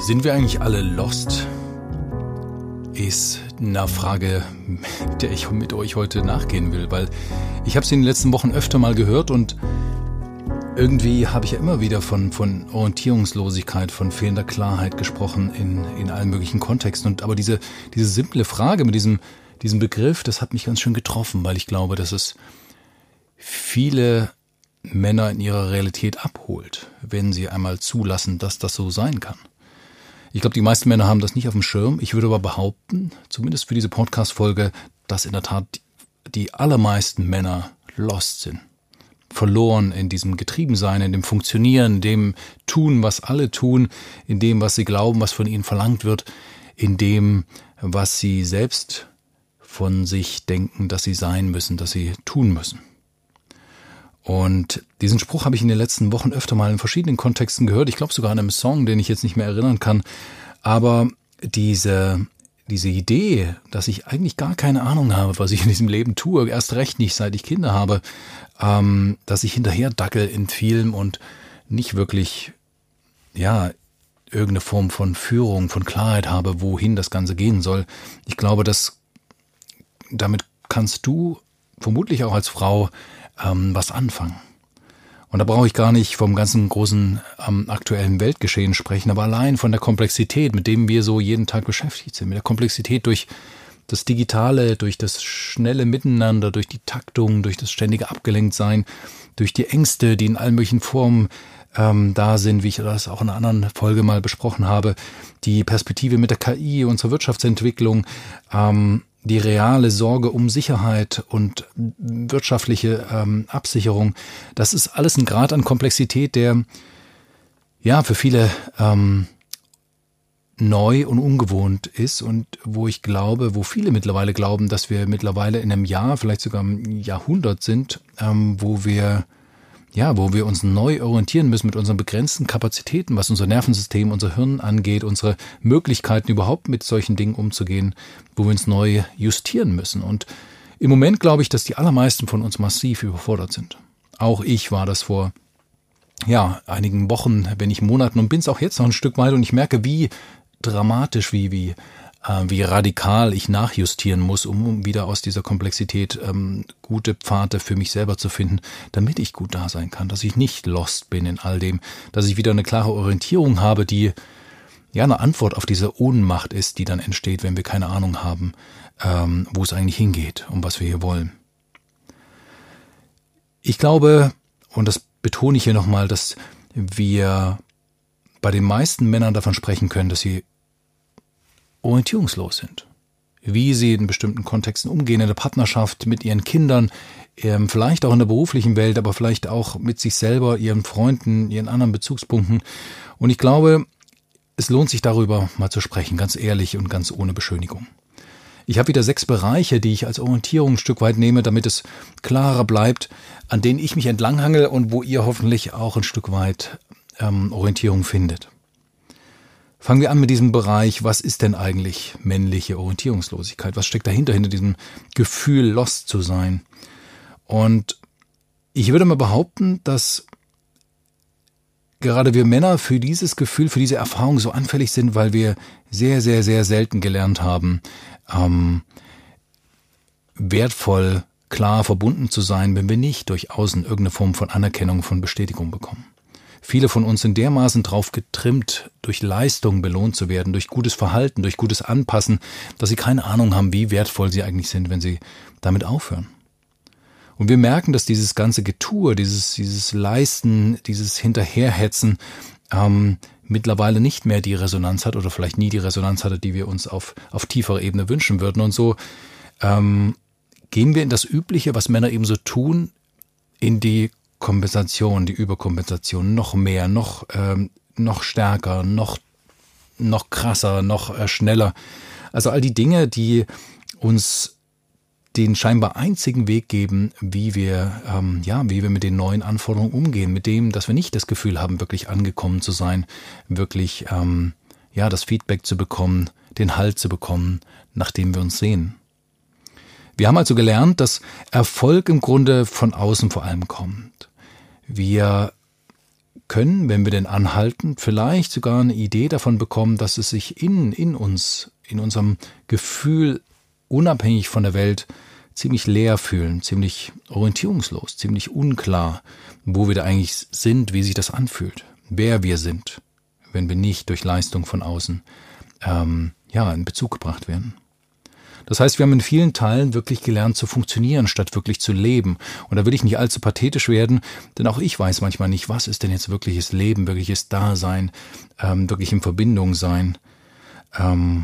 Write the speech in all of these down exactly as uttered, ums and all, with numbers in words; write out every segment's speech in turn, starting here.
Sind wir eigentlich alle lost? Ist eine Frage, der ich mit euch heute nachgehen will, weil ich habe sie in den letzten Wochen öfter mal gehört und irgendwie habe ich ja immer wieder von, von Orientierungslosigkeit, von fehlender Klarheit gesprochen in, in allen möglichen Kontexten. Und aber diese, diese simple Frage mit diesem, diesem Begriff, das hat mich ganz schön getroffen, weil ich glaube, dass es viele Männer in ihrer Realität abholt, wenn sie einmal zulassen, dass das so sein kann. Ich glaube, die meisten Männer haben das nicht auf dem Schirm. Ich würde aber behaupten, zumindest für diese Podcast-Folge, dass in der Tat die allermeisten Männer lost sind. Verloren in diesem Getriebensein, in dem Funktionieren, in dem Tun, was alle tun, in dem, was sie glauben, was von ihnen verlangt wird, in dem, was sie selbst von sich denken, dass sie sein müssen, dass sie tun müssen. Und diesen Spruch habe ich in den letzten Wochen öfter mal in verschiedenen Kontexten gehört. Ich glaube sogar an einem Song, den ich jetzt nicht mehr erinnern kann. Aber diese, diese Idee, dass ich eigentlich gar keine Ahnung habe, was ich in diesem Leben tue, erst recht nicht, seit ich Kinder habe, ähm, dass ich hinterher dackel in vielem und nicht wirklich, ja, irgendeine Form von Führung, von Klarheit habe, wohin das Ganze gehen soll. Ich glaube, dass damit kannst du vermutlich auch als Frau ähm, was anfangen. Und da brauche ich gar nicht vom ganzen großen ähm, aktuellen Weltgeschehen sprechen, aber allein von der Komplexität, mit dem wir so jeden Tag beschäftigt sind, mit der Komplexität durch das Digitale, durch das schnelle Miteinander, durch die Taktung, durch das ständige Abgelenktsein, durch die Ängste, die in allen möglichen Formen ähm, da sind, wie ich das auch in einer anderen Folge mal besprochen habe, die Perspektive mit der K I, unsere Wirtschaftsentwicklung, ähm, die reale Sorge um Sicherheit und wirtschaftliche ähm, Absicherung, das ist alles ein Grad an Komplexität, der ja für viele ähm, neu und ungewohnt ist und wo ich glaube, wo viele mittlerweile glauben, dass wir mittlerweile in einem Jahr, vielleicht sogar im Jahrhundert sind, ähm, wo wir ja, wo wir uns neu orientieren müssen mit unseren begrenzten Kapazitäten, was unser Nervensystem, unser Hirn angeht, unsere Möglichkeiten überhaupt mit solchen Dingen umzugehen, wo wir uns neu justieren müssen. Und im Moment glaube ich, dass die allermeisten von uns massiv überfordert sind. Auch ich war das vor ja einigen Wochen, wenn nicht Monaten, und bin es auch jetzt noch ein Stück weit, und ich merke, wie dramatisch, wie wie wie radikal ich nachjustieren muss, um wieder aus dieser Komplexität ähm, gute Pfade für mich selber zu finden, damit ich gut da sein kann, dass ich nicht lost bin in all dem, dass ich wieder eine klare Orientierung habe, die ja eine Antwort auf diese Ohnmacht ist, die dann entsteht, wenn wir keine Ahnung haben, ähm, wo es eigentlich hingeht und was wir hier wollen. Ich glaube, und das betone ich hier nochmal, dass wir bei den meisten Männern davon sprechen können, dass sie orientierungslos sind. Wie sie in bestimmten Kontexten umgehen, in der Partnerschaft, mit ihren Kindern, ähm, vielleicht auch in der beruflichen Welt, aber vielleicht auch mit sich selber, ihren Freunden, ihren anderen Bezugspunkten. Und ich glaube, es lohnt sich darüber mal zu sprechen, ganz ehrlich und ganz ohne Beschönigung. Ich habe wieder sechs Bereiche, die ich als Orientierung ein Stück weit nehme, damit es klarer bleibt, an denen ich mich entlanghangel und wo ihr hoffentlich auch ein Stück weit ähm, Orientierung findet. Fangen wir an mit diesem Bereich, was ist denn eigentlich männliche Orientierungslosigkeit? Was steckt dahinter, hinter diesem Gefühl, lost zu sein? Und ich würde mal behaupten, dass gerade wir Männer für dieses Gefühl, für diese Erfahrung so anfällig sind, weil wir sehr, sehr, sehr selten gelernt haben, ähm, wertvoll, klar verbunden zu sein, wenn wir nicht durch außen irgendeine Form von Anerkennung, von Bestätigung bekommen. Viele von uns sind dermaßen drauf getrimmt, durch Leistung belohnt zu werden, durch gutes Verhalten, durch gutes Anpassen, dass sie keine Ahnung haben, wie wertvoll sie eigentlich sind, wenn sie damit aufhören. Und wir merken, dass dieses ganze Getue, dieses, dieses Leisten, dieses Hinterherhetzen ähm, mittlerweile nicht mehr die Resonanz hat oder vielleicht nie die Resonanz hatte, die wir uns auf, auf tieferer Ebene wünschen würden. Und so ähm, gehen wir in das Übliche, was Männer eben so tun, in die Kompensation, die Überkompensation, noch mehr, noch ähm, noch stärker, noch noch krasser, noch äh, schneller. Also all die Dinge, die uns den scheinbar einzigen Weg geben, wie wir ähm, ja, wie wir mit den neuen Anforderungen umgehen, mit dem, dass wir nicht das Gefühl haben, wirklich angekommen zu sein, wirklich ähm, ja das Feedback zu bekommen, den Halt zu bekommen, nach dem wir uns sehen. Wir haben also gelernt, dass Erfolg im Grunde von außen vor allem kommt. Wir können, wenn wir denn anhalten, vielleicht sogar eine Idee davon bekommen, dass es sich in, in uns, in unserem Gefühl, unabhängig von der Welt, ziemlich leer fühlen, ziemlich orientierungslos, ziemlich unklar, wo wir da eigentlich sind, wie sich das anfühlt, wer wir sind, wenn wir nicht durch Leistung von außen ähm, ja, in Bezug gebracht werden. Das heißt, wir haben in vielen Teilen wirklich gelernt zu funktionieren, statt wirklich zu leben. Und da will ich nicht allzu pathetisch werden, denn auch ich weiß manchmal nicht, was ist denn jetzt wirkliches Leben, wirkliches Dasein, ähm, wirklich in Verbindung sein. Ähm,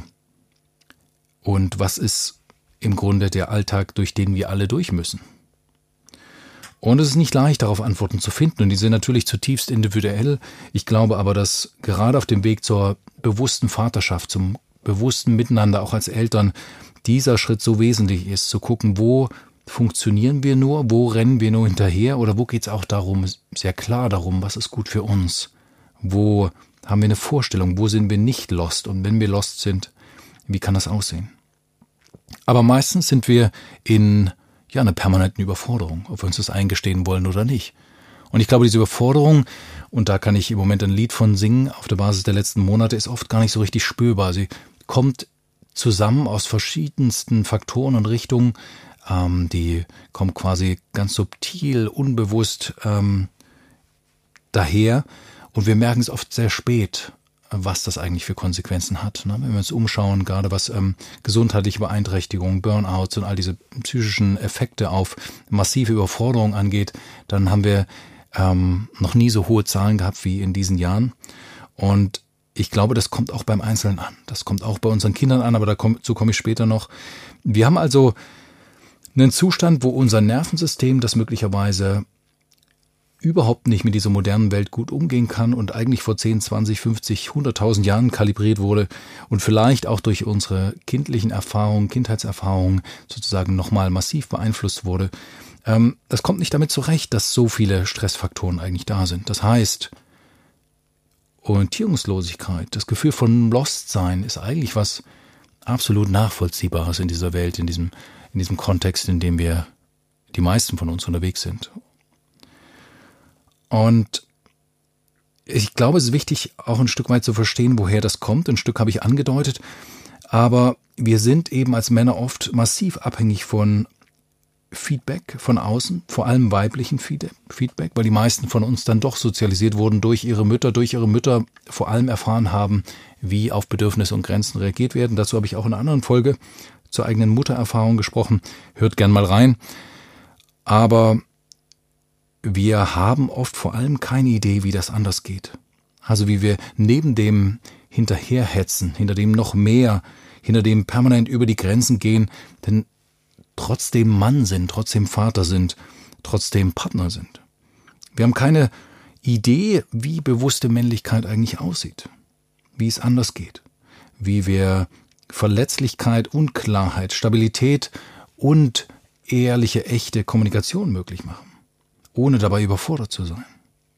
und was ist im Grunde der Alltag, durch den wir alle durch müssen. Und es ist nicht leicht, darauf Antworten zu finden. Und die sind natürlich zutiefst individuell. Ich glaube aber, dass gerade auf dem Weg zur bewussten Vaterschaft, zum bewussten Miteinander, auch als Eltern, dieser Schritt so wesentlich ist, zu gucken, wo funktionieren wir nur, wo rennen wir nur hinterher oder wo geht es auch darum, sehr klar darum, was ist gut für uns, wo haben wir eine Vorstellung, wo sind wir nicht lost und wenn wir lost sind, wie kann das aussehen? Aber meistens sind wir in ja, einer permanenten Überforderung, ob wir uns das eingestehen wollen oder nicht. Und ich glaube, diese Überforderung, und da kann ich im Moment ein Lied von singen, auf der Basis der letzten Monate, ist oft gar nicht so richtig spürbar. Sie kommt zusammen aus verschiedensten Faktoren und Richtungen, ähm, die kommen quasi ganz subtil, unbewusst ähm, daher und wir merken es oft sehr spät, was das eigentlich für Konsequenzen hat. Ne? Wenn wir uns umschauen, gerade was ähm, gesundheitliche Beeinträchtigungen, Burnouts und all diese psychischen Effekte auf massive Überforderung angeht, dann haben wir ähm, noch nie so hohe Zahlen gehabt wie in diesen Jahren. Und ich glaube, das kommt auch beim Einzelnen an. Das kommt auch bei unseren Kindern an, aber dazu komme ich später noch. Wir haben also einen Zustand, wo unser Nervensystem, das möglicherweise überhaupt nicht mit dieser modernen Welt gut umgehen kann und eigentlich vor zehn, zwanzig, fünfzig, hunderttausend Jahren kalibriert wurde und vielleicht auch durch unsere kindlichen Erfahrungen, Kindheitserfahrungen sozusagen nochmal massiv beeinflusst wurde. Ähm, das kommt nicht damit zurecht, dass so viele Stressfaktoren eigentlich da sind. Das heißt, Orientierungslosigkeit, das Gefühl von Lostsein ist eigentlich was absolut Nachvollziehbares in dieser Welt, in diesem, in diesem Kontext, in dem wir, die meisten von uns unterwegs sind. Und ich glaube, es ist wichtig, auch ein Stück weit zu verstehen, woher das kommt. Ein Stück habe ich angedeutet, aber wir sind eben als Männer oft massiv abhängig von Feedback von außen, vor allem weiblichen Feedback, weil die meisten von uns dann doch sozialisiert wurden durch ihre Mütter, durch ihre Mütter vor allem erfahren haben, wie auf Bedürfnisse und Grenzen reagiert werden. Dazu habe ich auch in einer anderen Folge zur eigenen Muttererfahrung gesprochen. Hört gern mal rein. Aber wir haben oft vor allem keine Idee, wie das anders geht. Also wie wir neben dem hinterherhetzen, hinter dem noch mehr, hinter dem permanent über die Grenzen gehen, denn trotzdem Mann sind, trotzdem Vater sind, trotzdem Partner sind. Wir haben keine Idee, wie bewusste Männlichkeit eigentlich aussieht, wie es anders geht, wie wir Verletzlichkeit und Klarheit, Stabilität und ehrliche, echte Kommunikation möglich machen, ohne dabei überfordert zu sein.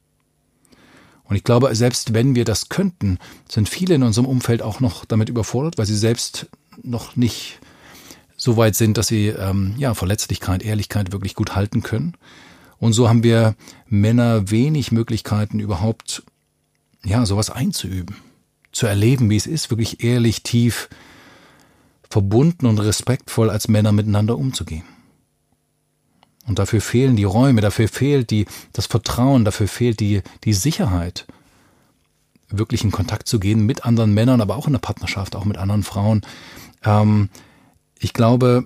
Und ich glaube, selbst wenn wir das könnten, sind viele in unserem Umfeld auch noch damit überfordert, weil sie selbst noch nicht so weit sind, dass sie ähm, ja Verletzlichkeit, Ehrlichkeit wirklich gut halten können. Und so haben wir Männer wenig Möglichkeiten, überhaupt ja sowas einzuüben, zu erleben, wie es ist, wirklich ehrlich, tief, verbunden und respektvoll als Männer miteinander umzugehen. Und dafür fehlen die Räume, dafür fehlt die, das Vertrauen, dafür fehlt die, die Sicherheit, wirklich in Kontakt zu gehen mit anderen Männern, aber auch in der Partnerschaft, auch mit anderen Frauen. Ähm, ich glaube,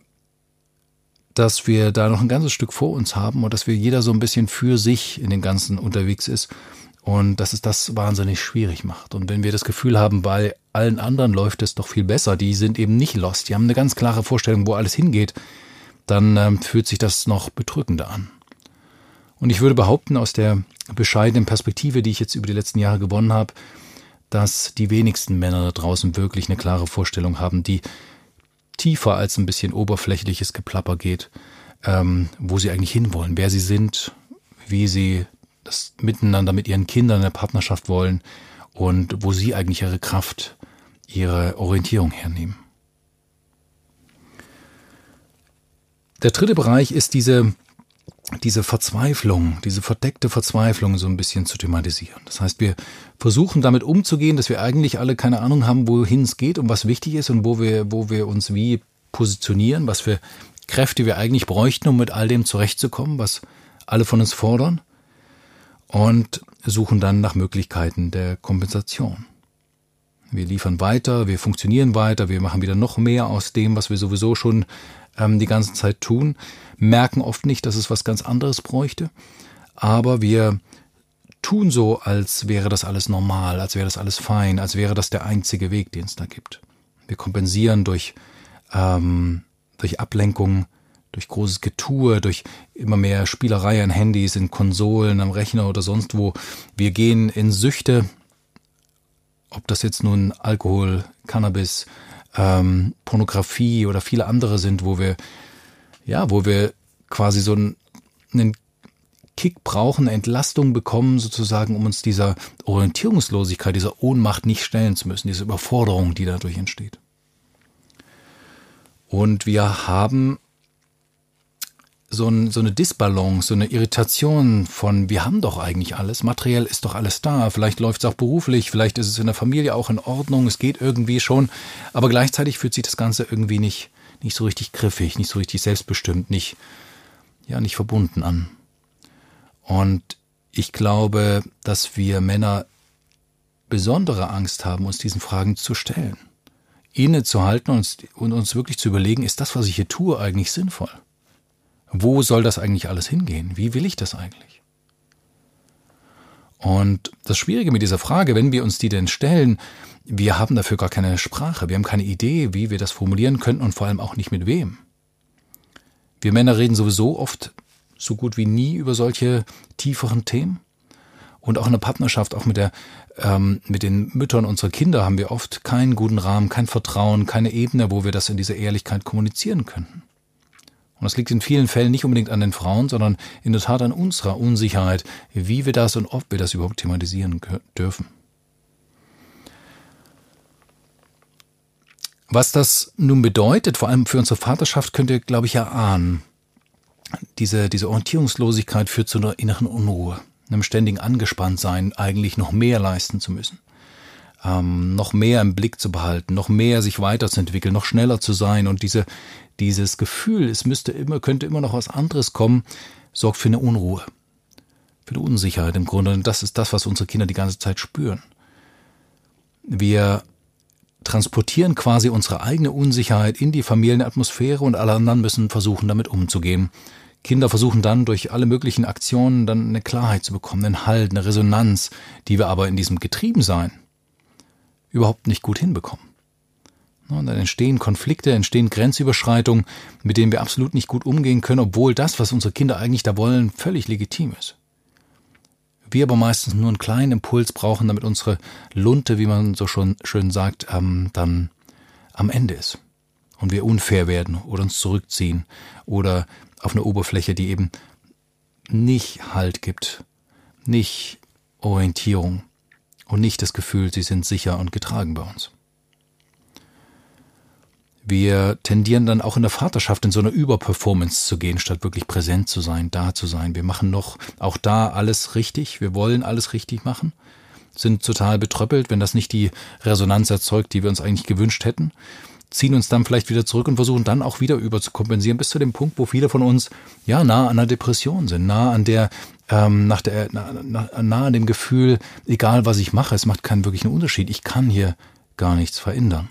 dass wir da noch ein ganzes Stück vor uns haben und dass wir jeder so ein bisschen für sich in dem Ganzen unterwegs ist und dass es das wahnsinnig schwierig macht. Und wenn wir das Gefühl haben, bei allen anderen läuft es doch viel besser, die sind eben nicht lost, die haben eine ganz klare Vorstellung, wo alles hingeht, dann ähm, fühlt sich das noch bedrückender an. Und ich würde behaupten, aus der bescheidenen Perspektive, die ich jetzt über die letzten Jahre gewonnen habe, dass die wenigsten Männer da draußen wirklich eine klare Vorstellung haben, die tiefer als ein bisschen oberflächliches Geplapper geht, ähm, wo sie eigentlich hinwollen, wer sie sind, wie sie das miteinander mit ihren Kindern in der Partnerschaft wollen und wo sie eigentlich ihre Kraft, ihre Orientierung hernehmen. Der dritte Bereich ist diese diese Verzweiflung, diese verdeckte Verzweiflung so ein bisschen zu thematisieren. Das heißt, wir versuchen damit umzugehen, dass wir eigentlich alle keine Ahnung haben, wohin es geht und was wichtig ist und wo wir, wo wir uns wie positionieren, was für Kräfte wir eigentlich bräuchten, um mit all dem zurechtzukommen, was alle von uns fordern, und suchen dann nach Möglichkeiten der Kompensation. Wir liefern weiter, wir funktionieren weiter, wir machen wieder noch mehr aus dem, was wir sowieso schon ähm, die ganze Zeit tun, merken oft nicht, dass es was ganz anderes bräuchte, aber wir tun so, als wäre das alles normal, als wäre das alles fein, als wäre das der einzige Weg, den es da gibt. Wir kompensieren durch, ähm, durch Ablenkung, durch großes Getue, durch immer mehr Spielerei an Handys, in Konsolen, am Rechner oder sonst wo. Wir gehen in Süchte, ob das jetzt nun Alkohol, Cannabis, ähm, Pornografie oder viele andere sind, wo wir, ja, wo wir quasi so einen, einen Kick brauchen, eine Entlastung bekommen, sozusagen, um uns dieser Orientierungslosigkeit, dieser Ohnmacht nicht stellen zu müssen, diese Überforderung, die dadurch entsteht. Und wir haben so, ein, so eine Disbalance, so eine Irritation von, wir haben doch eigentlich alles, materiell ist doch alles da, vielleicht läuft es auch beruflich, vielleicht ist es in der Familie auch in Ordnung, es geht irgendwie schon, aber gleichzeitig fühlt sich das Ganze irgendwie nicht, nicht so richtig griffig, nicht so richtig selbstbestimmt, nicht, ja, nicht verbunden an. Und ich glaube, dass wir Männer besondere Angst haben, uns diesen Fragen zu stellen, innezuhalten und uns, und uns wirklich zu überlegen, ist das, was ich hier tue, eigentlich sinnvoll? Wo soll das eigentlich alles hingehen? Wie will ich das eigentlich? Und das Schwierige mit dieser Frage, wenn wir uns die denn stellen, wir haben dafür gar keine Sprache, wir haben keine Idee, wie wir das formulieren könnten und vor allem auch nicht mit wem. Wir Männer reden sowieso oft so gut wie nie über solche tieferen Themen. Und auch in der Partnerschaft, auch mit der, ähm, mit den Müttern unserer Kinder haben wir oft keinen guten Rahmen, kein Vertrauen, keine Ebene, wo wir das in dieser Ehrlichkeit kommunizieren könnten. Und das liegt in vielen Fällen nicht unbedingt an den Frauen, sondern in der Tat an unserer Unsicherheit, wie wir das und ob wir das überhaupt thematisieren dürfen. Was das nun bedeutet, vor allem für unsere Vaterschaft, könnt ihr, glaube ich, erahnen. Diese, diese Orientierungslosigkeit führt zu einer inneren Unruhe, einem ständigen Angespanntsein, eigentlich noch mehr leisten zu müssen. Ähm, noch mehr im Blick zu behalten, noch mehr sich weiterzuentwickeln, noch schneller zu sein, und diese, dieses Gefühl, es müsste immer, könnte immer noch was anderes kommen, sorgt für eine Unruhe, für eine Unsicherheit im Grunde. Und das ist das, was unsere Kinder die ganze Zeit spüren. Wir transportieren quasi unsere eigene Unsicherheit in die Familienatmosphäre und alle anderen müssen versuchen, damit umzugehen. Kinder versuchen dann durch alle möglichen Aktionen dann eine Klarheit zu bekommen, einen Halt, eine Resonanz, die wir aber in diesem Getriebensein überhaupt nicht gut hinbekommen. Und dann entstehen Konflikte, entstehen Grenzüberschreitungen, mit denen wir absolut nicht gut umgehen können, obwohl das, was unsere Kinder eigentlich da wollen, völlig legitim ist. Wir aber meistens nur einen kleinen Impuls brauchen, damit unsere Lunte, wie man so schon schön sagt, ähm, dann am Ende ist. Und wir unfair werden oder uns zurückziehen oder auf eine Oberfläche, die eben nicht Halt gibt, nicht Orientierung und nicht das Gefühl, sie sind sicher und getragen bei uns. Wir tendieren dann auch in der Vaterschaft in so eine Überperformance zu gehen, statt wirklich präsent zu sein, da zu sein. Wir machen noch auch da alles richtig, wir wollen alles richtig machen, sind total betröppelt, wenn das nicht die Resonanz erzeugt, die wir uns eigentlich gewünscht hätten, ziehen uns dann vielleicht wieder zurück und versuchen dann auch wieder überzukompensieren, bis zu dem Punkt, wo viele von uns ja nah an der Depression sind, nah an der, ähm, nach der, nah, nah, nah an dem Gefühl, egal was ich mache, es macht keinen wirklichen Unterschied, ich kann hier gar nichts verändern.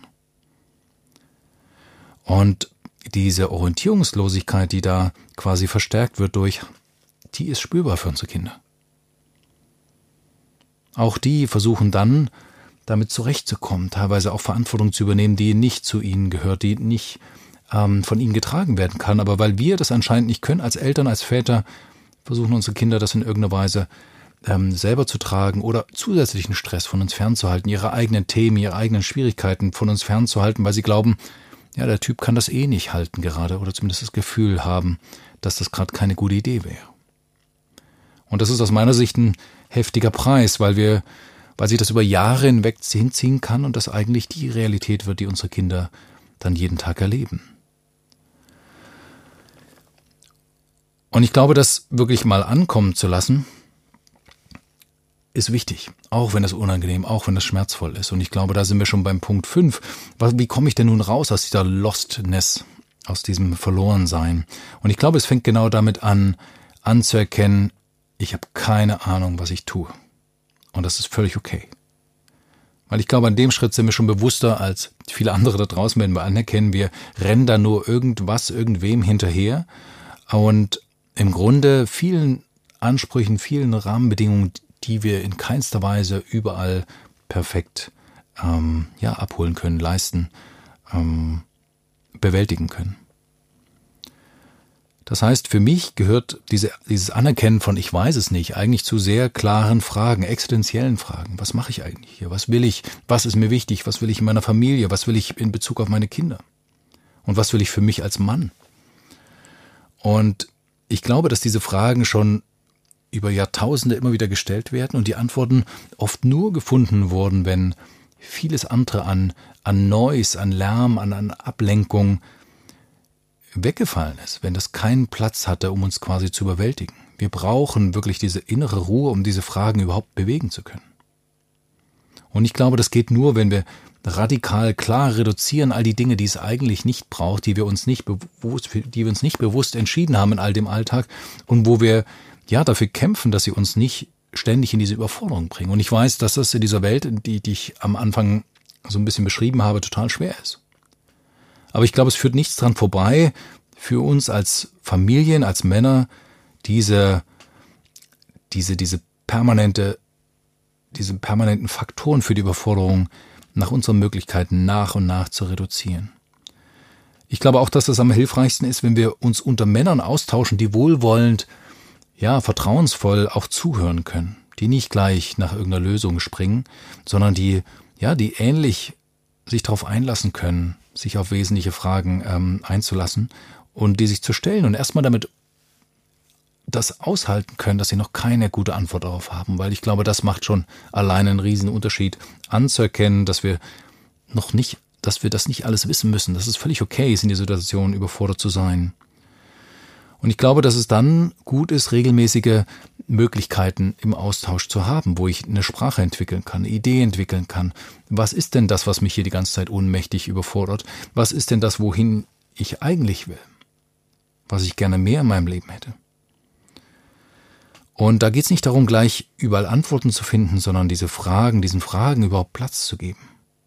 Und diese Orientierungslosigkeit, die da quasi verstärkt wird durch, die ist spürbar für unsere Kinder. Auch die versuchen dann, damit zurechtzukommen, teilweise auch Verantwortung zu übernehmen, die nicht zu ihnen gehört, die nicht ähm, von ihnen getragen werden kann. Aber weil wir das anscheinend nicht können, als Eltern, als Väter, versuchen unsere Kinder das in irgendeiner Weise ähm, selber zu tragen oder zusätzlichen Stress von uns fernzuhalten, ihre eigenen Themen, ihre eigenen Schwierigkeiten von uns fernzuhalten, weil sie glauben, ja, der Typ kann das eh nicht halten gerade oder zumindest das Gefühl haben, dass das gerade keine gute Idee wäre. Und das ist aus meiner Sicht ein heftiger Preis, weil wir, weil sich das über Jahre hinweg hinziehen kann und das eigentlich die Realität wird, die unsere Kinder dann jeden Tag erleben. Und ich glaube, das wirklich mal ankommen zu lassen, ist wichtig, auch wenn es unangenehm, auch wenn es schmerzvoll ist. Und ich glaube, da sind wir schon beim Punkt fünf. Wie komme ich denn nun raus aus dieser Lostness, aus diesem Verlorensein? Und ich glaube, es fängt genau damit an, anzuerkennen, ich habe keine Ahnung, was ich tue. Und das ist völlig okay. Weil ich glaube, an dem Schritt sind wir schon bewusster als viele andere da draußen, wenn wir anerkennen, wir rennen da nur irgendwas, irgendwem hinterher. Und im Grunde vielen Ansprüchen, vielen Rahmenbedingungen, die wir in keinster Weise überall perfekt ähm, ja, abholen können, leisten, ähm, bewältigen können. Das heißt, für mich gehört diese, dieses Anerkennen von ich weiß es nicht eigentlich zu sehr klaren Fragen, existenziellen Fragen. Was mache ich eigentlich hier? Was will ich? Was ist mir wichtig? Was will ich in meiner Familie? Was will ich in Bezug auf meine Kinder? Und was will ich für mich als Mann? Und ich glaube, dass diese Fragen schon über Jahrtausende immer wieder gestellt werden und die Antworten oft nur gefunden wurden, wenn vieles andere an, an Noise, an Lärm, an, an Ablenkung weggefallen ist, wenn das keinen Platz hatte, um uns quasi zu überwältigen. Wir brauchen wirklich diese innere Ruhe, um diese Fragen überhaupt bewegen zu können. Und ich glaube, das geht nur, wenn wir radikal klar reduzieren all die Dinge, die es eigentlich nicht braucht, die wir uns nicht bewusst, die wir uns nicht bewusst entschieden haben in all dem Alltag und wo wir ja dafür kämpfen, dass sie uns nicht ständig in diese Überforderung bringen. Und ich weiß, dass das in dieser Welt, die, die ich am Anfang so ein bisschen beschrieben habe, total schwer ist. Aber ich glaube, es führt nichts dran vorbei, für uns als Familien, als Männer, diese, diese, diese permanente, diese permanenten Faktoren für die Überforderung nach unseren Möglichkeiten nach und nach zu reduzieren. Ich glaube auch, dass das am hilfreichsten ist, wenn wir uns unter Männern austauschen, die wohlwollend, ja, vertrauensvoll auch zuhören können, die nicht gleich nach irgendeiner Lösung springen, sondern die, ja, die ähnlich sich darauf einlassen können, sich auf wesentliche Fragen ähm, einzulassen und die sich zu stellen und erstmal damit das aushalten können, dass sie noch keine gute Antwort darauf haben, weil ich glaube, das macht schon alleine einen riesen Unterschied, anzuerkennen, dass wir noch nicht, dass wir das nicht alles wissen müssen, dass es völlig okay ist, in der Situation überfordert zu sein. Und ich glaube, dass es dann gut ist, regelmäßige Möglichkeiten im Austausch zu haben, wo ich eine Sprache entwickeln kann, eine Idee entwickeln kann. Was ist denn das, was mich hier die ganze Zeit ohnmächtig überfordert? Was ist denn das, wohin ich eigentlich will? Was ich gerne mehr in meinem Leben hätte? Und da geht es nicht darum, gleich überall Antworten zu finden, sondern diese Fragen, diesen Fragen überhaupt Platz zu geben.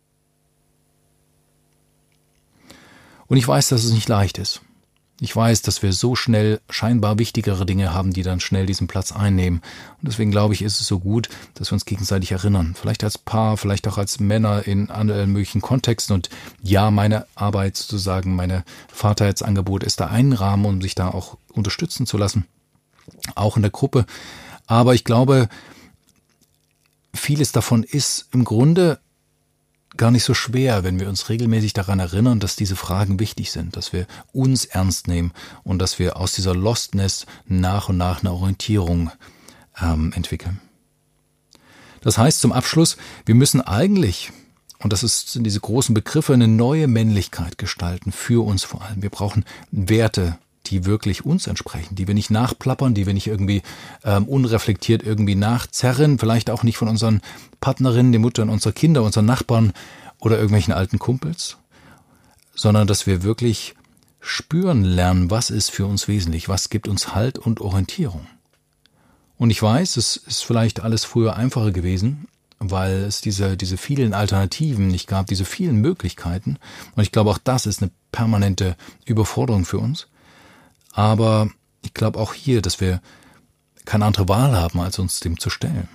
Und ich weiß, dass es nicht leicht ist. Ich weiß, dass wir so schnell scheinbar wichtigere Dinge haben, die dann schnell diesen Platz einnehmen. Und deswegen glaube ich, ist es so gut, dass wir uns gegenseitig erinnern. Vielleicht als Paar, vielleicht auch als Männer in allen möglichen Kontexten. Und ja, meine Arbeit sozusagen, meine Vaterheitsangebot ist da ein Rahmen, um sich da auch unterstützen zu lassen. Auch in der Gruppe. Aber ich glaube, vieles davon ist im Grunde gar nicht so schwer, wenn wir uns regelmäßig daran erinnern, dass diese Fragen wichtig sind, dass wir uns ernst nehmen und dass wir aus dieser Lostness nach und nach eine Orientierung ähm, entwickeln. Das heißt zum Abschluss, wir müssen eigentlich, und das ist, sind diese großen Begriffe, eine neue Männlichkeit gestalten, für uns vor allem. Wir brauchen Werte, die wirklich uns entsprechen, die wir nicht nachplappern, die wir nicht irgendwie ähm, unreflektiert irgendwie nachzerren, vielleicht auch nicht von unseren Partnerinnen, den Muttern unserer Kinder, unseren Nachbarn oder irgendwelchen alten Kumpels, sondern dass wir wirklich spüren lernen, was ist für uns wesentlich, was gibt uns Halt und Orientierung. Und ich weiß, es ist vielleicht alles früher einfacher gewesen, weil es diese, diese vielen Alternativen nicht gab, diese vielen Möglichkeiten. Und ich glaube, auch das ist eine permanente Überforderung für uns. Aber ich glaube auch hier, dass wir keine andere Wahl haben, als uns dem zu stellen.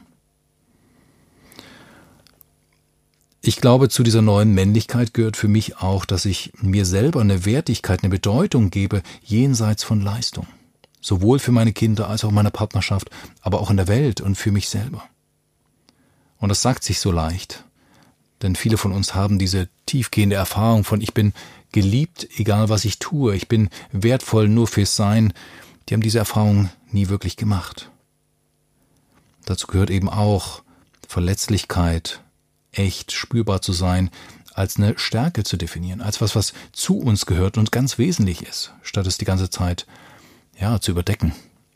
Ich glaube, zu dieser neuen Männlichkeit gehört für mich auch, dass ich mir selber eine Wertigkeit, eine Bedeutung gebe, jenseits von Leistung. Sowohl für meine Kinder als auch meine Partnerschaft, aber auch in der Welt und für mich selber. Und das sagt sich so leicht, denn viele von uns haben diese tiefgehende Erfahrung von ich bin geliebt, egal was ich tue, ich bin wertvoll nur fürs Sein. Die haben diese Erfahrung nie wirklich gemacht. Dazu gehört eben auch Verletzlichkeit, echt spürbar zu sein, als eine Stärke zu definieren, als was, was zu uns gehört und ganz wesentlich ist, statt es die ganze Zeit ja, zu überdecken.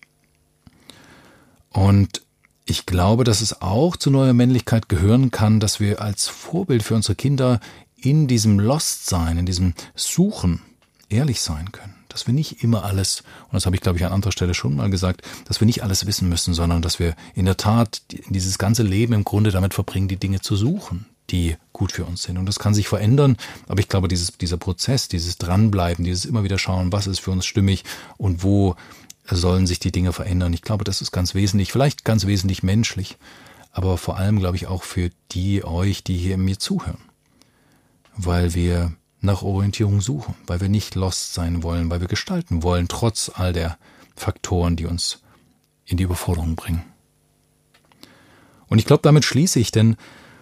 Und ich glaube, dass es auch zu neuer Männlichkeit gehören kann, dass wir als Vorbild für unsere Kinder in diesem Lost-Sein, in diesem Suchen ehrlich sein können. Dass wir nicht immer alles, und das habe ich, glaube ich, an anderer Stelle schon mal gesagt, dass wir nicht alles wissen müssen, sondern dass wir in der Tat dieses ganze Leben im Grunde damit verbringen, die Dinge zu suchen, die gut für uns sind. Und das kann sich verändern, aber ich glaube, dieses, dieser Prozess, dieses Dranbleiben, dieses immer wieder schauen, was ist für uns stimmig und wo sollen sich die Dinge verändern. Ich glaube, das ist ganz wesentlich, vielleicht ganz wesentlich menschlich, aber vor allem, glaube ich, auch für die euch, die hier mir zuhören. Weil wir nach Orientierung suchen, weil wir nicht lost sein wollen, weil wir gestalten wollen, trotz all der Faktoren, die uns in die Überforderung bringen. Und ich glaube, damit schließe ich, denn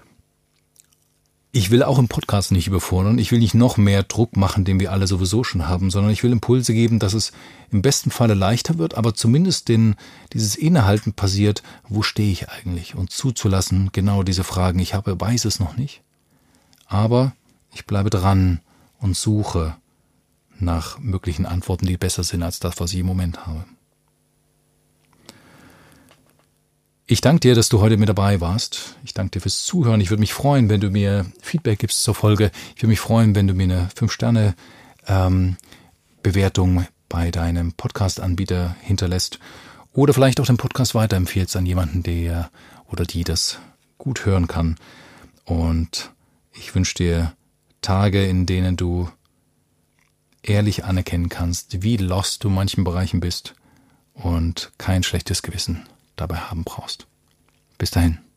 ich will auch im Podcast nicht überfordern, ich will nicht noch mehr Druck machen, den wir alle sowieso schon haben, sondern ich will Impulse geben, dass es im besten Falle leichter wird, aber zumindest den, dieses Innehalten passiert, wo stehe ich eigentlich? Und zuzulassen, genau diese Fragen, ich habe, weiß es noch nicht, aber ich bleibe dran und suche nach möglichen Antworten, die besser sind als das, was ich im Moment habe. Ich danke dir, dass du heute mit dabei warst. Ich danke dir fürs Zuhören. Ich würde mich freuen, wenn du mir Feedback gibst zur Folge. Ich würde mich freuen, wenn du mir eine fünf Sterne Bewertung bei deinem Podcast-Anbieter hinterlässt oder vielleicht auch den Podcast weiterempfiehlst an jemanden, der oder die das gut hören kann. Und ich wünsche dir Tage, in denen du ehrlich anerkennen kannst, wie lost du in manchen Bereichen bist und kein schlechtes Gewissen dabei haben brauchst. Bis dahin.